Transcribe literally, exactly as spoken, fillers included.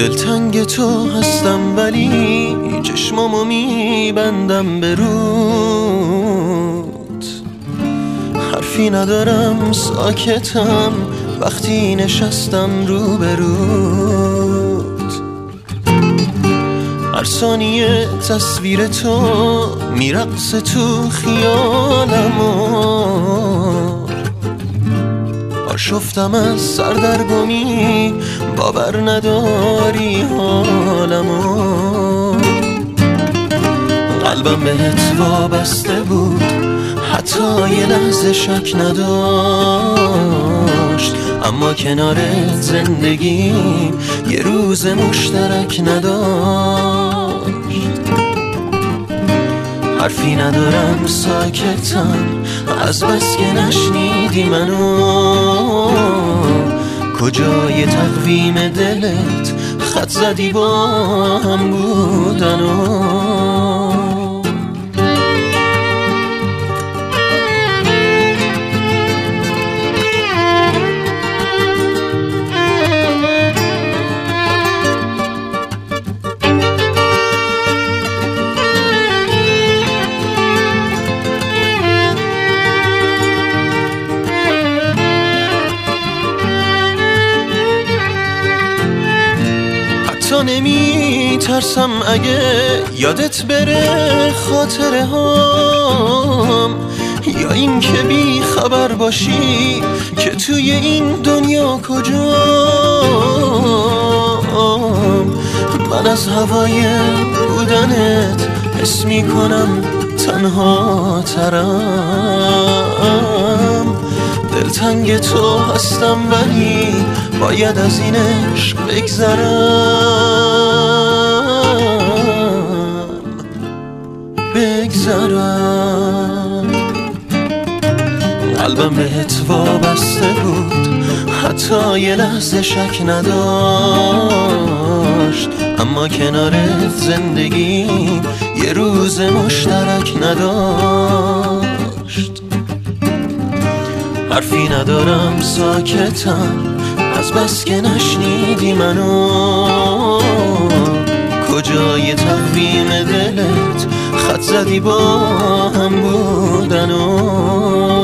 دلتنگ تو هستم ولی چشمامو میبندم به رود، حرفی ندارم ساکتم وقتی نشستم رو به رود. هر ثانیه تصویر تو میرقص تو خیالمو، آشفتم از سردرگمی باور نداری حالمو. قلبم بهت وابسته بود حتی یه لحظه شک نداشت، اما کنارت زندگی یه روز مشترک نداشت. حرفی ندارم ساکتم از بس که نشنیدی منو، کجای تقویم دلت خط زدی با هم بودنو. تا نمی ترسم اگه یادت بره خاطره هام، یا این که بی خبر باشی که توی این دنیا کجام. من از هوای بودنت حس می کنم تنها ترم، دلتنگ تو هستم ولی باید از این عشق بگذرم بگذرم. قلبم بهت وابسته بود حتی یه لحظه شک نداشت، اما کنارت زندگی یه روز مشترک نداشت. حرفی ندارم ساکتم از بس که نشنیدی منو، کجای تقویم دلت خط زدی با هم بودنو.